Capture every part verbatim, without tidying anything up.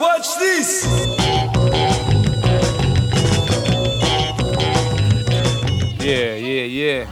Watch this! Yeah, yeah, yeah.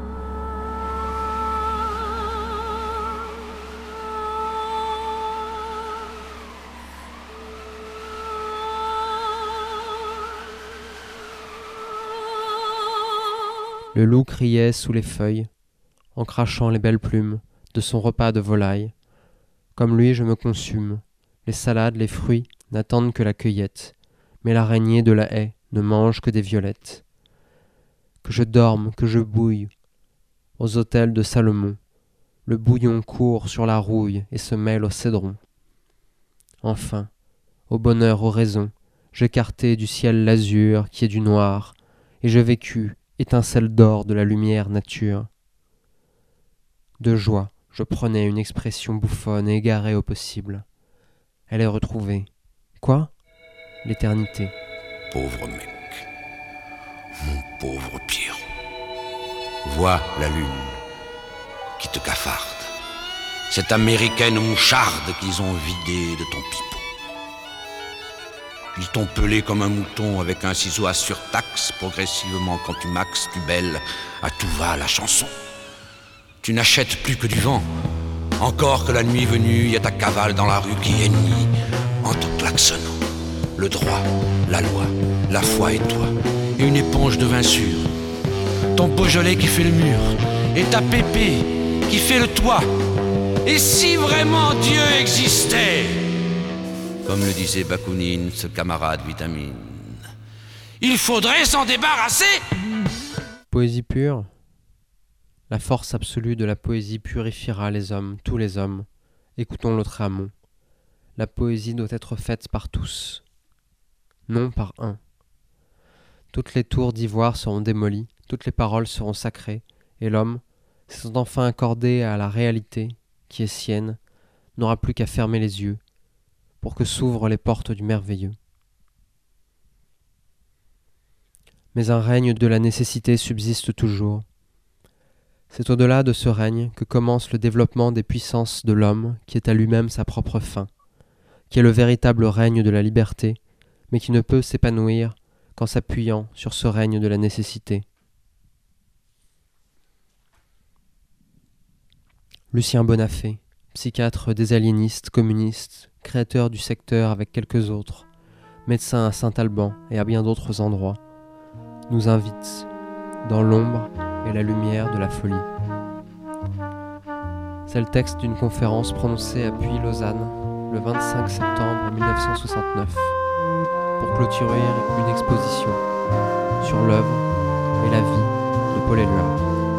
Le loup criait sous les feuilles, en crachant les belles plumes de son repas de volaille. Comme lui, je me consume. Les salades, les fruits n'attendent que la cueillette, mais l'araignée de la haie ne mange que des violettes. Que je dorme, que je bouille, aux autels de Salomon, le bouillon court sur la rouille et se mêle au cédron. Enfin, au bonheur, aux raisons, j'écartai du ciel l'azur qui est du noir, et je vécus, étincelle d'or de la lumière nature. De joie, je prenais une expression bouffonne et égarée au possible. Elle est retrouvée. Quoi? L'éternité. Pauvre mec, mon pauvre Pierrot. Vois la lune qui te cafarde, cette américaine moucharde qu'ils ont vidée de ton pipeau. Ils t'ont pelé comme un mouton avec un ciseau à surtaxe. Progressivement, quand tu maxes, tu belles à tout va la chanson. Tu n'achètes plus que du vent. Encore que la nuit venue, y a ta cavale dans la rue qui hennit en te klaxonnant. Le droit, la loi, la foi et toi, et une éponge de vin sûr. Ton Beaujolais qui fait le mur, et ta pépé qui fait le toit. Et si vraiment Dieu existait, comme le disait Bakounine, ce camarade vitamine, il faudrait s'en débarrasser. Poésie pure. La force absolue de la poésie purifiera les hommes, tous les hommes. Écoutons l'autre amont. La poésie doit être faite par tous, non par un. Toutes les tours d'ivoire seront démolies, toutes les paroles seront sacrées, et l'homme, s'étant enfin accordé à la réalité qui est sienne, n'aura plus qu'à fermer les yeux pour que s'ouvrent les portes du merveilleux. Mais un règne de la nécessité subsiste toujours. C'est au-delà de ce règne que commence le développement des puissances de l'homme qui est à lui-même sa propre fin, qui est le véritable règne de la liberté, mais qui ne peut s'épanouir qu'en s'appuyant sur ce règne de la nécessité. Lucien Bonafé, psychiatre désaliéniste, communiste, créateur du secteur avec quelques autres, médecin à Saint-Alban et à bien d'autres endroits, nous invite dans l'ombre et la lumière de la folie. C'est le texte d'une conférence prononcée à Puy-Lausanne le vingt-cinq septembre mille neuf cent soixante-neuf pour clôturer une exposition sur l'œuvre et la vie de Paul Éluard.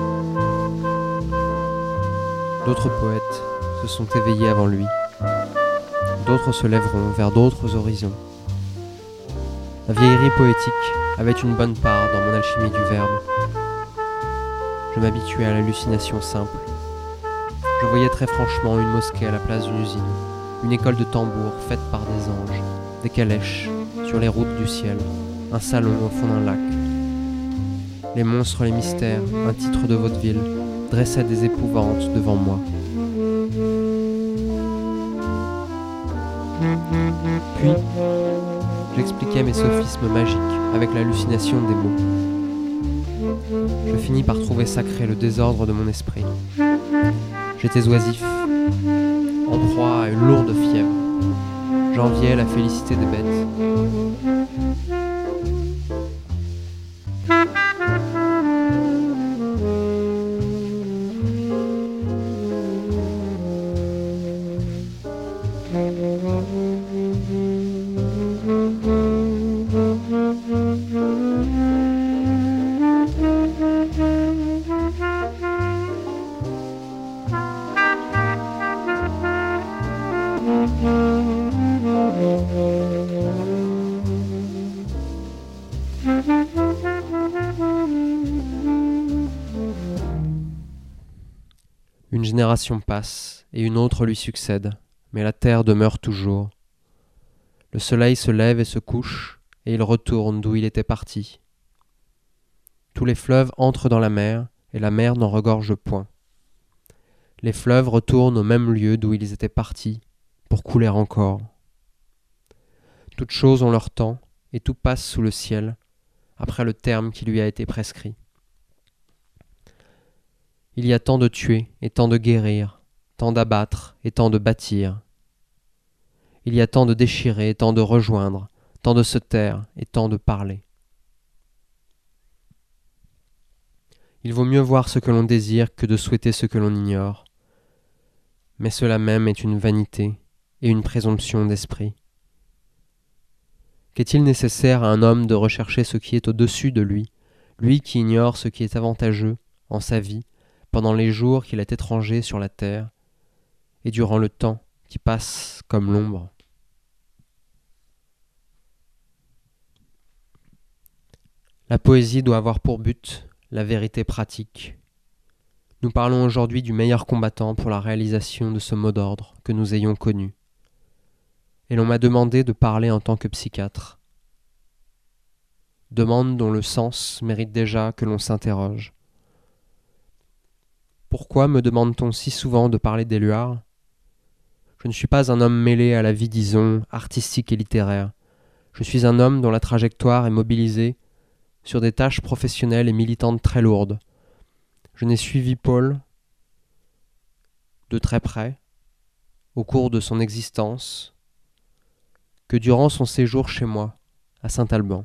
D'autres poètes se sont éveillés avant lui. D'autres se lèveront vers d'autres horizons. La vieillerie poétique avait une bonne part dans mon alchimie du verbe. Je m'habituais à l'hallucination simple. Je voyais très franchement une mosquée à la place d'une usine, une école de tambours faite par des anges, des calèches sur les routes du ciel, un salon au fond d'un lac. Les monstres, les mystères, un titre de vaudeville dressaient des épouvantes devant moi. Puis, j'expliquais mes sophismes magiques avec l'hallucination des mots. Je finis par trouver sacré le désordre de mon esprit. J'étais oisif, en proie à une lourde fièvre. J'enviais la félicité des bêtes. Une génération passe, et une autre lui succède, mais la terre demeure toujours. Le soleil se lève et se couche, et il retourne d'où il était parti. Tous les fleuves entrent dans la mer, et la mer n'en regorge point. Les fleuves retournent au même lieu d'où ils étaient partis, pour couler encore. Toutes choses ont leur temps, et tout passe sous le ciel, après le terme qui lui a été prescrit. Il y a tant de tuer et tant de guérir, tant d'abattre et tant de bâtir. Il y a tant de déchirer et tant de rejoindre, tant de se taire et tant de parler. Il vaut mieux voir ce que l'on désire que de souhaiter ce que l'on ignore. Mais cela même est une vanité et une présomption d'esprit. Qu'est-il nécessaire à un homme de rechercher ce qui est au-dessus de lui, lui qui ignore ce qui est avantageux en sa vie, pendant les jours qu'il est étranger sur la terre, et durant le temps qui passe comme l'ombre? La poésie doit avoir pour but la vérité pratique. Nous parlons aujourd'hui du meilleur combattant pour la réalisation de ce mot d'ordre que nous ayons connu. Et l'on m'a demandé de parler en tant que psychiatre. Demande dont le sens mérite déjà que l'on s'interroge. Pourquoi me demande-t-on si souvent de parler d'Éluard ? Je ne suis pas un homme mêlé à la vie, disons, artistique et littéraire. Je suis un homme dont la trajectoire est mobilisée sur des tâches professionnelles et militantes très lourdes. Je n'ai suivi Paul de très près, au cours de son existence, que durant son séjour chez moi, à Saint-Alban.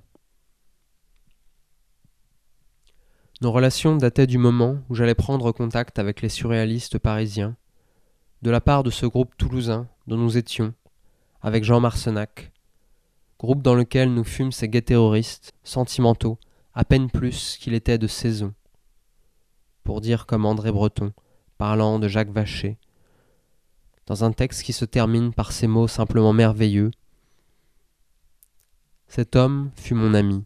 Nos relations dataient du moment où j'allais prendre contact avec les surréalistes parisiens, de la part de ce groupe toulousain dont nous étions, avec Jean Marcenac, groupe dans lequel nous fûmes ces gays terroristes, sentimentaux, à peine plus qu'il était de saison, pour dire comme André Breton, parlant de Jacques Vacher, dans un texte qui se termine par ces mots simplement merveilleux. Cet homme fut mon ami.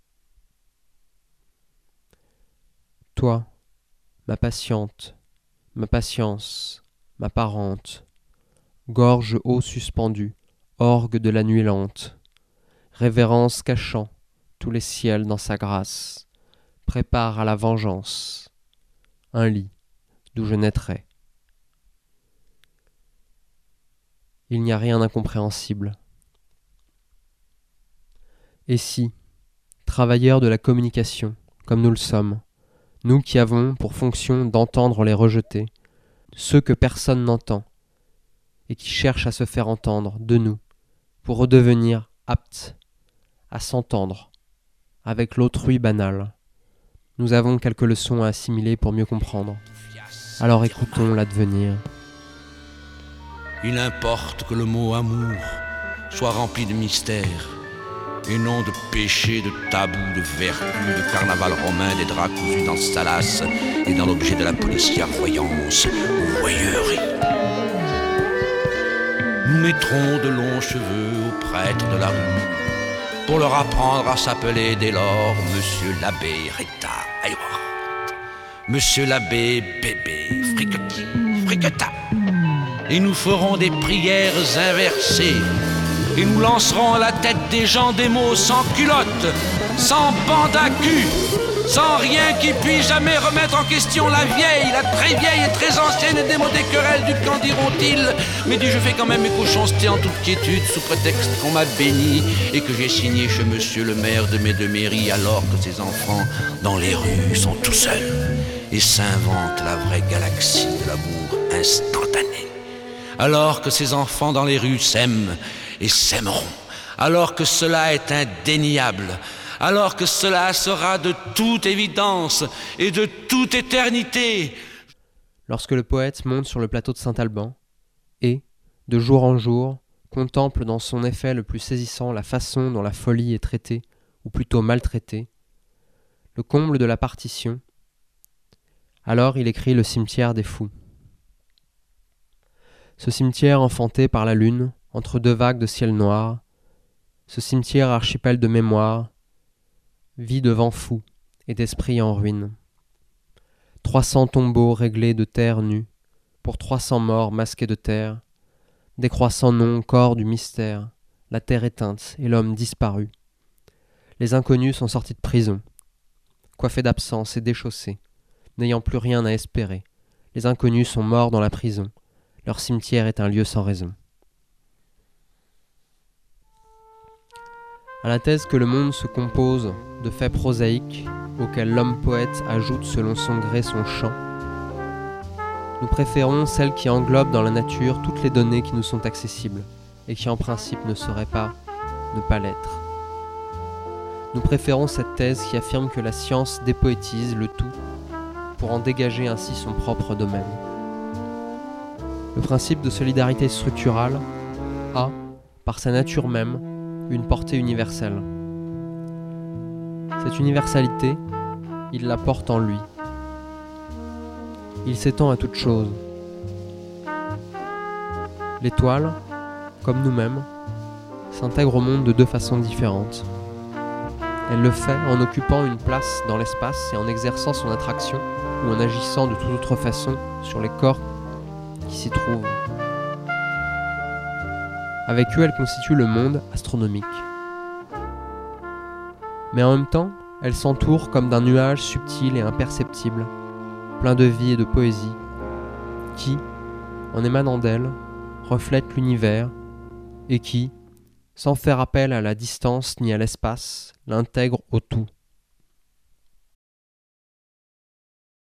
Toi, ma patiente, ma patience, ma parente, gorge haut suspendue, orgue de la nuit lente, révérence cachant tous les ciels dans sa grâce, prépare à la vengeance un lit d'où je naîtrai. Il n'y a rien d'incompréhensible. Et si, travailleurs de la communication, comme nous le sommes, nous qui avons pour fonction d'entendre les rejetés, ceux que personne n'entend, et qui cherchent à se faire entendre de nous, pour redevenir aptes à s'entendre avec l'autrui banal, nous avons quelques leçons à assimiler pour mieux comprendre. Alors écoutons l'advenir. Il importe que le mot amour soit rempli de mystère, et non de péché, de tabou, de vertu, de carnaval romain, des draps cousus dans Salas et dans l'objet de la policière voyance ou voyeurie. Nous mettrons de longs cheveux aux prêtres de la rue pour leur apprendre à s'appeler dès lors Monsieur l'abbé Rita Hayward, Monsieur l'abbé Bébé Friquetti, Friqueta. Et nous ferons des prières inversées, et nous lancerons à la tête des gens des mots sans culotte, sans bande à cul, sans rien qui puisse jamais remettre en question la vieille, la très vieille et très ancienne et démodée querelle du qu'en diront-ils, mais du je fais quand même mes cochoncetés en toute quiétude sous prétexte qu'on m'a béni et que j'ai signé chez monsieur le maire de mes deux mairies alors que ses enfants dans les rues sont tout seuls et s'inventent la vraie galaxie de l'amour instantané. Alors que ces enfants dans les rues s'aiment et s'aimeront, alors que cela est indéniable, alors que cela sera de toute évidence et de toute éternité. Lorsque le poète monte sur le plateau de Saint-Alban et, de jour en jour, contemple dans son effet le plus saisissant la façon dont la folie est traitée, ou plutôt maltraitée, le comble de la partition, alors il écrit le cimetière des fous. Ce cimetière enfanté par la lune, entre deux vagues de ciel noir, ce cimetière archipel de mémoire, vit de vents fous et d'esprits en ruine. Trois cents tombeaux réglés de terre nue, pour trois cents morts masqués de terre, décroissant noms, corps du mystère, la terre éteinte et l'homme disparu. Les inconnus sont sortis de prison, coiffés d'absence et déchaussés, n'ayant plus rien à espérer. Les inconnus sont morts dans la prison. Leur cimetière est un lieu sans raison. À la thèse que le monde se compose de faits prosaïques auxquels l'homme poète ajoute selon son gré son chant, nous préférons celle qui englobe dans la nature toutes les données qui nous sont accessibles et qui en principe ne sauraient pas ne pas l'être. Nous préférons cette thèse qui affirme que la science dépoétise le tout pour en dégager ainsi son propre domaine. Le principe de solidarité structurale a, par sa nature même, une portée universelle. Cette universalité, il la porte en lui. Il s'étend à toute chose. L'étoile, comme nous-mêmes, s'intègre au monde de deux façons différentes. Elle le fait en occupant une place dans l'espace et en exerçant son attraction ou en agissant de toute autre façon sur les corps qui s'y trouvent. Avec eux, elle constitue le monde astronomique. Mais en même temps, elle s'entoure comme d'un nuage subtil et imperceptible, plein de vie et de poésie, qui, en émanant d'elle, reflète l'univers et qui, sans faire appel à la distance ni à l'espace, l'intègre au tout.